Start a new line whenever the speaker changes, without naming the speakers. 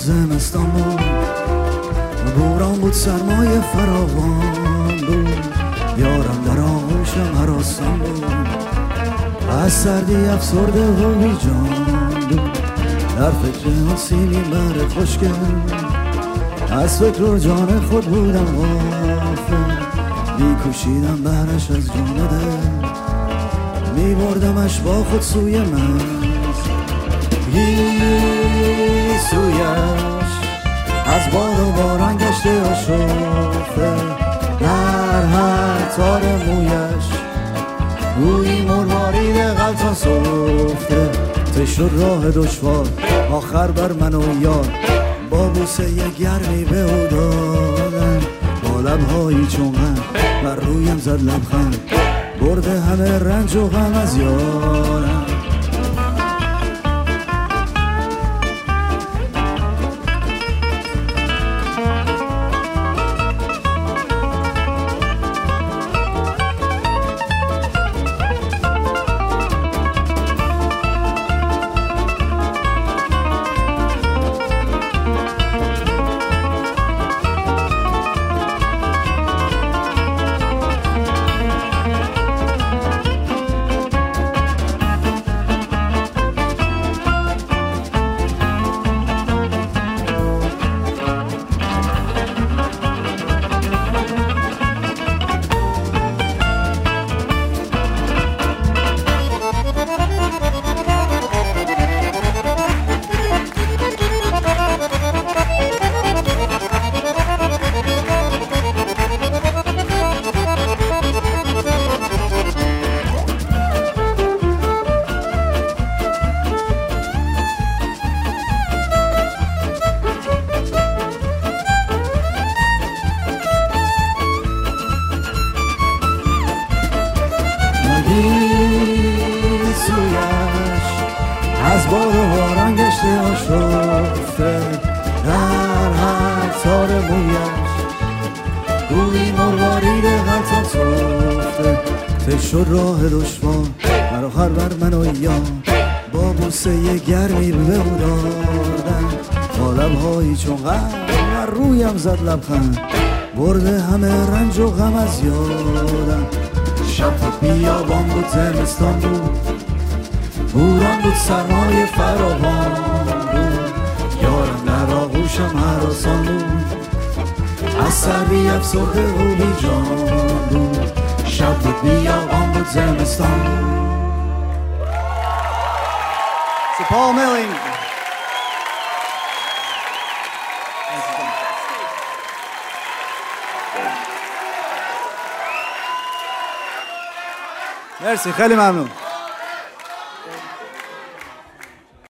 زمستان بود، بوران بود سرمایه فراوان بود، یارم در آغوشم هراسان بود، از سردی افسرده و بیجان بود، در فکر آن سیمین بر خوشگل، از فکر و جان خود بودم غافل، میکوشیدم برش از جان دل، میبردمش با خود سوی من، سویش از باد و باران گشته آشفته، در هر تار مویش گویی مروارید غلطان سفته، تش شد راه دشوار آخر بر من و یار، با بوسه گرمی به او دادن، با لبهایی چون غم بر رویم زد لبخند، برده همه رنج و غم از یارم. سویش از باد و باران گشته آشفته، در هر تار مویش گویی مروارید غلطان سفته، تش شد راه دشوار بر آخر بر من و یار، با بوسه گرمی به او دادن، با لبهایی چون غم بر رویم زد لبخند، برده همه رنج و غم از یادم. شب بود بیابان بود زمستان بود، بوران بود سرمایه فراوان بود، یارم در آغوشم هراسان بود، از سردی افسرده و بیجان بود. شب بود بیابان بود زمستان بود. So Paul Milling. مرسی، خیلی ممنون.